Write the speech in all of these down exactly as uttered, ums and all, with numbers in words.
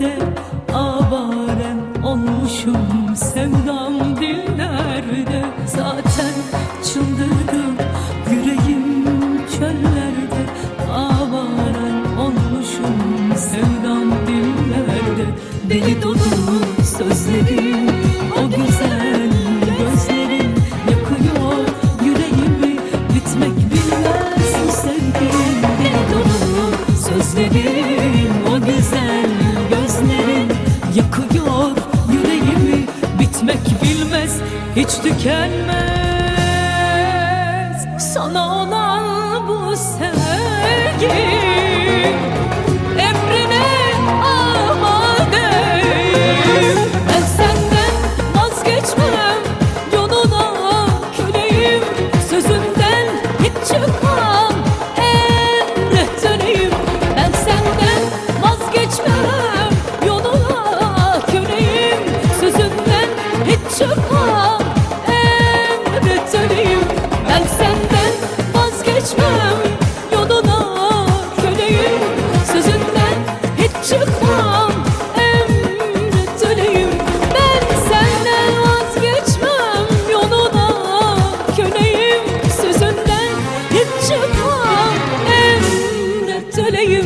çöllerde avarem olmuşum, sevdam dillerde. Zaten çıldırdım, yüreğim çöllerde avarem olmuşum, sevdam dillerde. Deli dolu sözlerin, o güzel gözlerin yakıyor yüreğimi, bitmek bilmez bu sevgim. Deli dolu sözlerin, o güzel gözlerin yakıyor yüreğimi, bitmek bilmez, hiç tükenmez. Sana olan bu sevgi emrine amadeyim. Ben senden vazgeçmem, yoluna köleyim. Sözünden hiç çıkmam, emre döneyim. Ben senden vazgeçmem, yoluna köleyim. Sözünden hiç çıkmam, emre döneyim. Ben senden vazgeçmem, yoluna köleyim. Sözünden hiç çıkmam, emre döneyim. Ben senden vazgeçmem, yoluna köleyim. Sözünden hiç çıkmam, emre döneyim.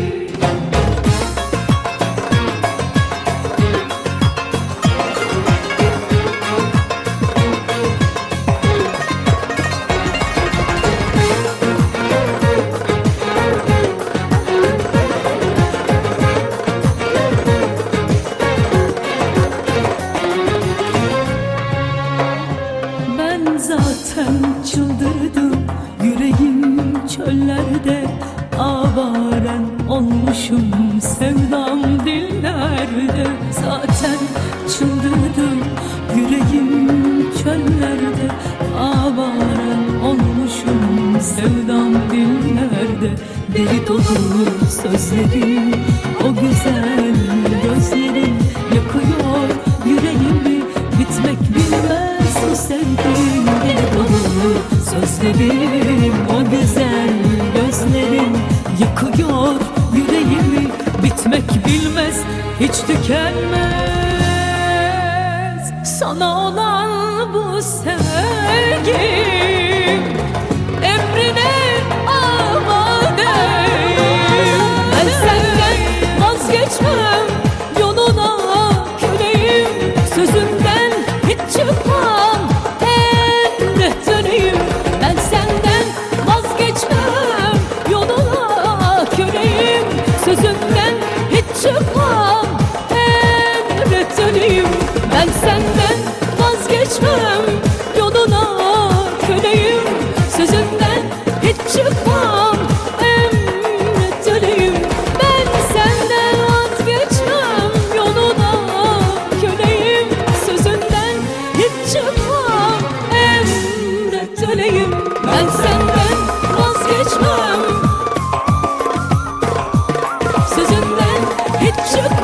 Zaten çıldırdım, yüreğim çöllerde avaren olmuşum, sevdam dillerde. Zaten çıldırdım, yüreğim çöllerde avaren olmuşum, sevdam dillerde. Deli dolu sözlerin, o güzel gözlerin yakıyor yüreğimi, bitmek bilmez bu sevgim. Deli dolu sözlerin, o güzel gözlerin yakıyor yüreğimi, bitmek bilmez, hiç tükenmez. Sana olan bu sevgim emrine amadeyim. Ben senden vazgeçmem, yoluna köleyim. Sözünden hiç çıkmam, emre döneyim. Ben senden vazgeçmem, yoluna köleyim. Sözünden hiç çıkmam, emre döneyim. Ben senden vazgeçmem, yoluna köleyim. Sözünden hiç çıkmam, emre döneyim. Ben senden vazgeçmem, yoluna köleyim. Sözünden hiç çıkmam, emre döneyim. Ben senden vazgeçmem, sözünden hiç çıkmam.